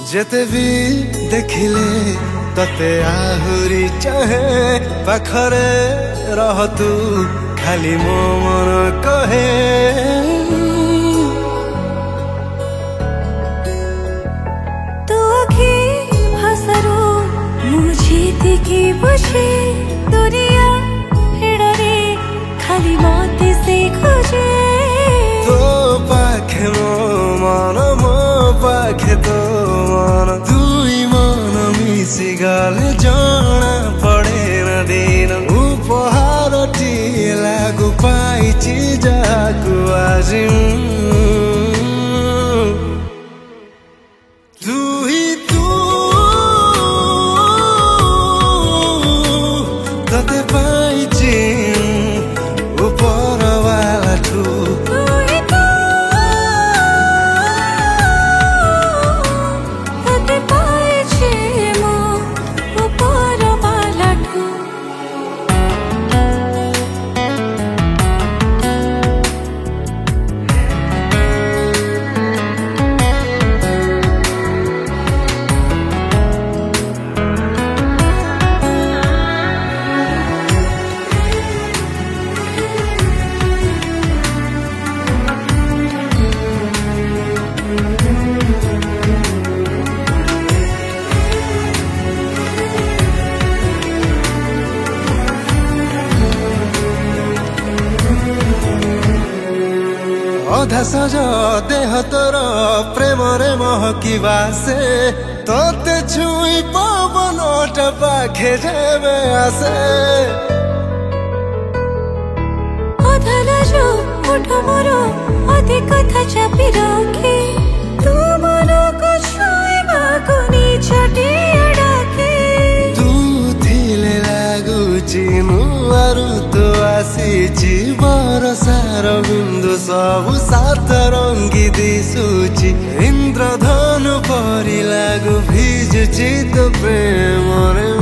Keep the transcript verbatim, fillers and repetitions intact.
जेते भी देखिले तते आहुरी चाहे पाखरे रह तू खाली मो मन कहे तो आखि भाषारो मुझे की बुझे दुनिया हेड़े खाली मत से खोजे तो पाखे मो मन मो पाखे तो मन दुई मन मिसी गले जना पड़े न दिन उपहार टी लागू पाइछि जाकु आज तू ही तू तते पाइछि ऊपर वाला ठू अधा सज देह तोर प्रेम रे महकिबा से तोते छुई पवन पाखे जेबे आसे अधा लाजो उठ मोर अधे कथा चापी रखे तू मन को छुईबा को निछटी अड़ाके तू थिले लागुची नुआरु तो आसीची बरसार बिंदु सबु सात रंगी दिसुची इंद्रधनु परी लागु भिजुची तो प्रेम रे